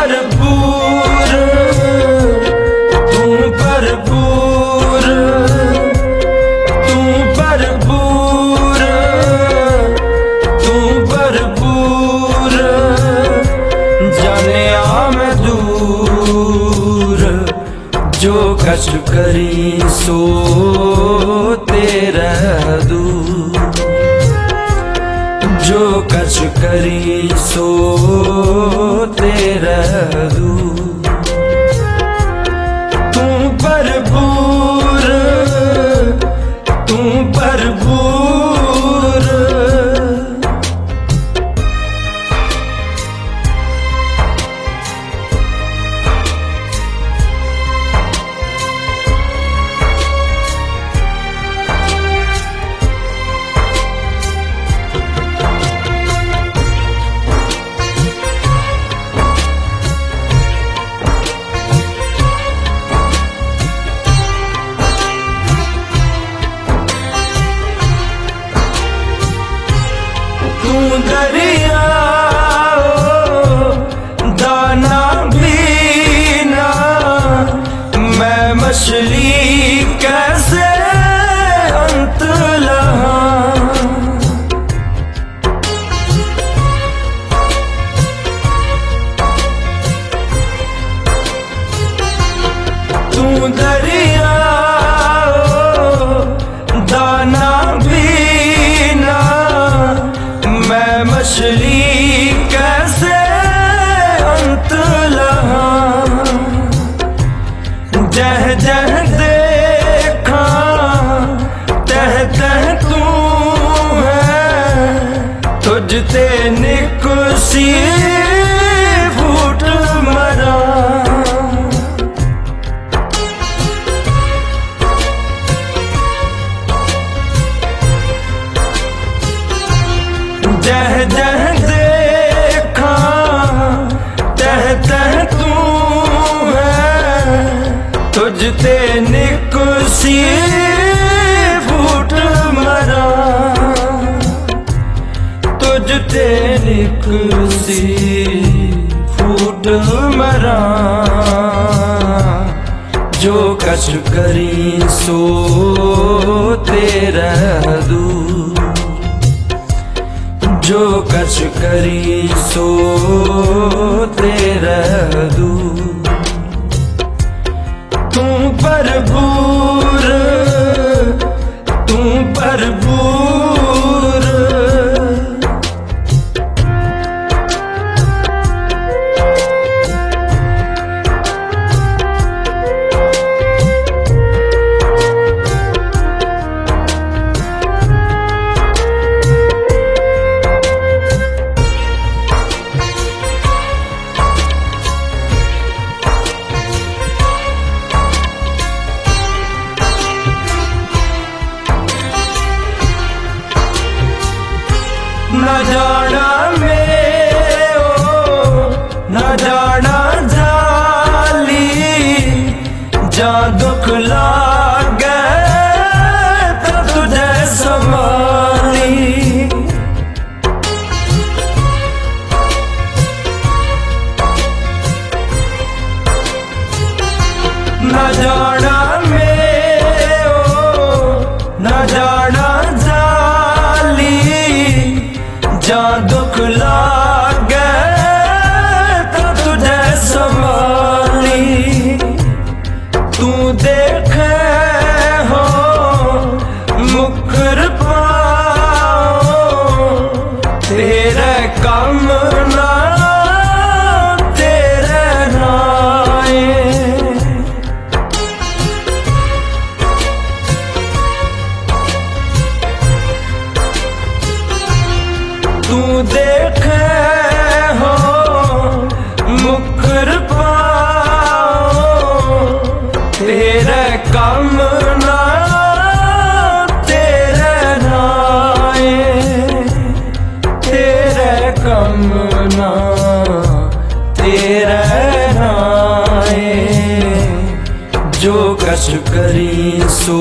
भरपूर, तू भरपूर, तू भरपूर, तू भरपूर। जाने आ मैं दूर, जो कछ करी सो तेरा दूर, जो कछ करी सो तेरा दूर। तू भरपूर, तू भरपूर। तू दरिया दाना भी ना, मैं मछली कैसे अंत लहा। तू दरिया दाना भी ना, मैं मछली कैसे अंत लहा। जह जह देखा तह तह तू है, तुझते निकुसी फूट मरा। जह जह देखा तह तह तू है, तुझते निकुसी फूट मरा, तुझते निकुसी फूट मरा। जो कछ करी सो तेरा दूर, जो कछ करी सो तेरा दूर। तू भरपूर, तू भरपूर। न जाना में ओ न जाना जाली, जा दुख लागे तो तुझे संभाली। न जाना में ओ न जाना जाली, जा दुख लागे तो तुझे संभाली। तू देखे हो मुकर पाओ, तेरे कम ना तेरे नाए। तू देखे हो मुकर पाओ, तेरे कम ना तेरे नाए, तेरे कम ना तेरे नाए। जो कछ करी सो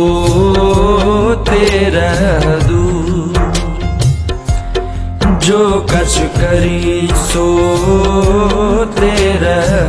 तेरा दूर, जो कछ करी सो तेरा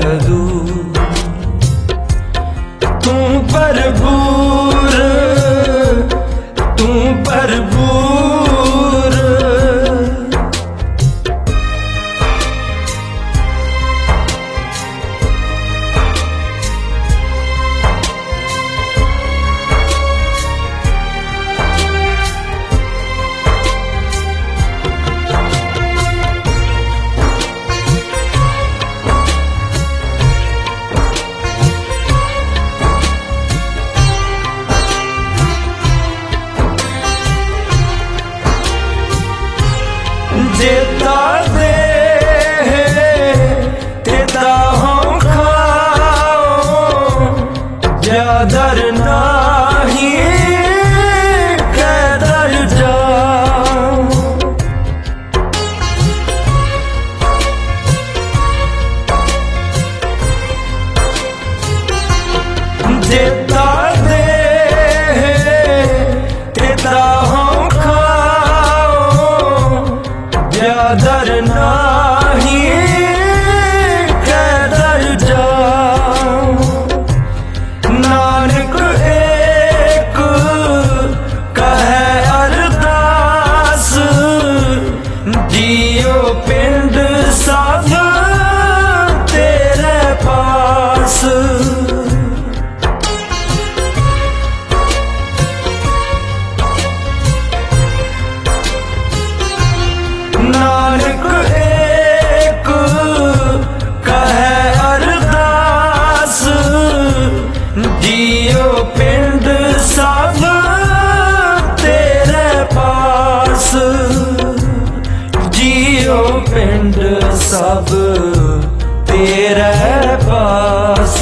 सब तेरे पास,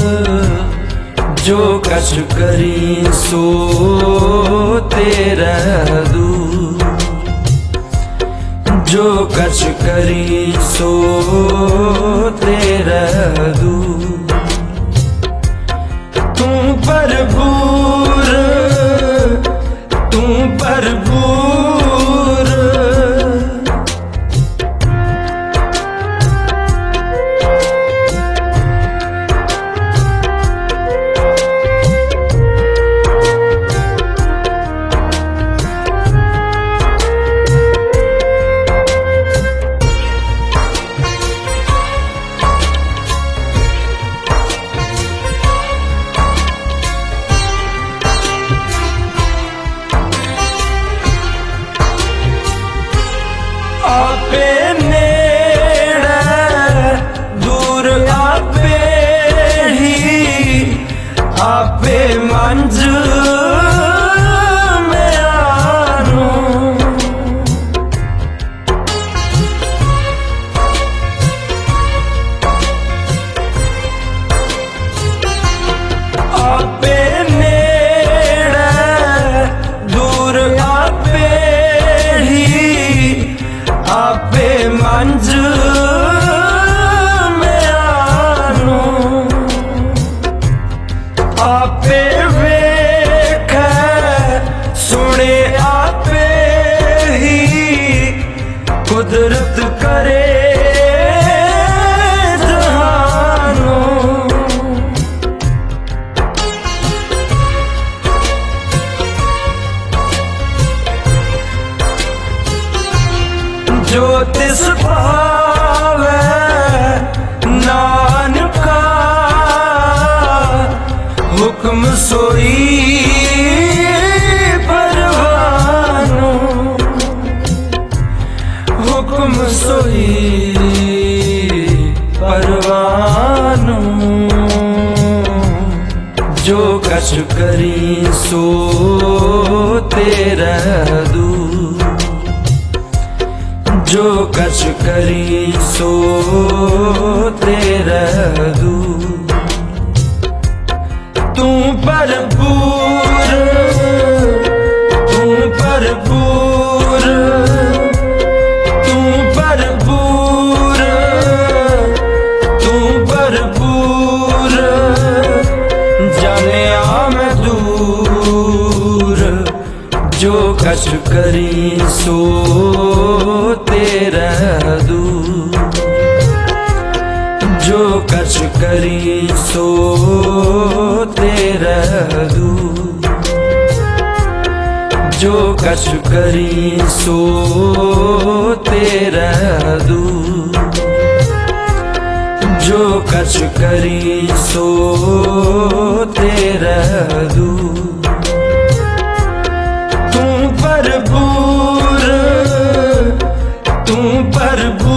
जो कछ करी सो तेरे दूर, जो कछ करी सो तेरे दूर। तू भरपूर, तू भरपूर, आपे नेड़े दूर आपे ही, आपे मंज में आनू। आपे नेड़े दूर आपे ही, आपे मंज में आनू। आपे वेख सुने आपे ही, कुदरत करे जहानू। जो तिस भावे नानका, हुक्म सोई परवानू, हुक्म सोई परवानू। जो कछ करी सो तेरे दूर, जो कछ करी सो तेरे दूर। तू भरपूर, तू भरपूर, तू भरपूर, तू भरपूर। जाने मैं दूर, जो कछ करी सो तेरे दूर, जो कछ करी सो तेरे दूर, जो कछ करी सो तेरे दूर, जो कछ करी सो तेरे दूर। तू भरपूर, तू भरपूर।